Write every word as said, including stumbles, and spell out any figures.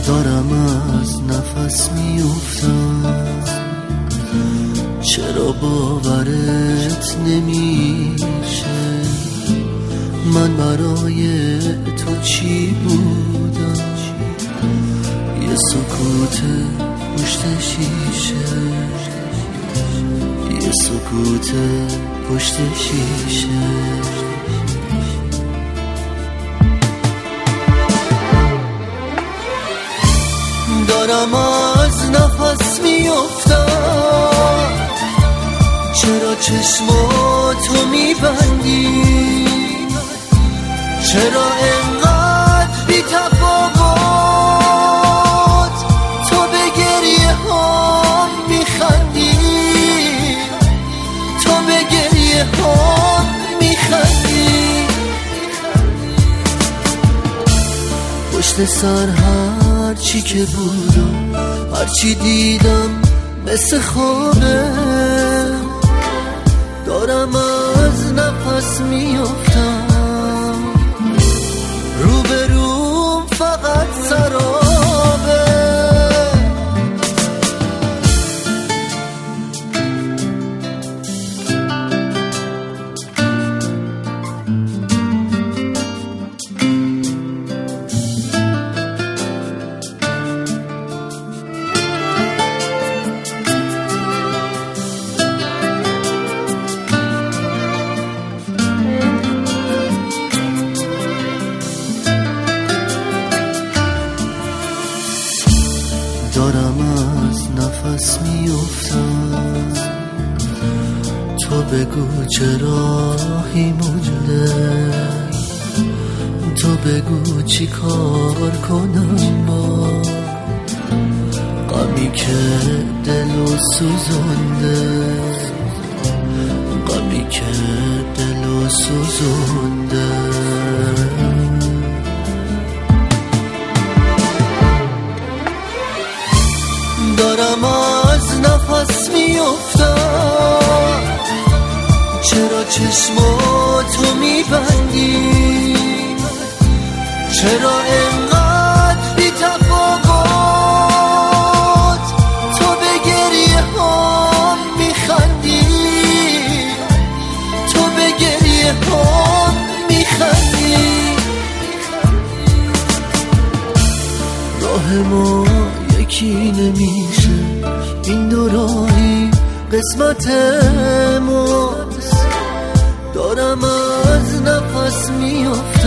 دارم از نفس میافتم، چرا باورت نمیشه؟ من برای تو چی بودم؟ یه سکوت پشت شیشه، یه سکوت پشت شیشه. دارم از نفس میافتم، چرا چشماتو میبندی؟ چرا انقدر بی تفاوت تو به گریه هم میخندی؟ تو به گریه هم میخندی؟ پشت سر هر چی که بودم، هر چی دیدم مثل خوابه. دارم از نفس میافتم، روبروم فقط سرابه. دارم از نفس میافتم، تو بگو چه راهی مونده، تو بگو چی کار کنم با غمی که دلو سوزونده، غمی که دلو سوزونده. دارم از نفس میافتم، چرا چشماتو میبندی؟ چرا انقدر بی تفاوت تو به گریه هم میخندی؟ تو به گریه هم میخندی؟ راه ما یکی نمیشه، این دو راهی قسمت ماست. دارم از نفس میافتم،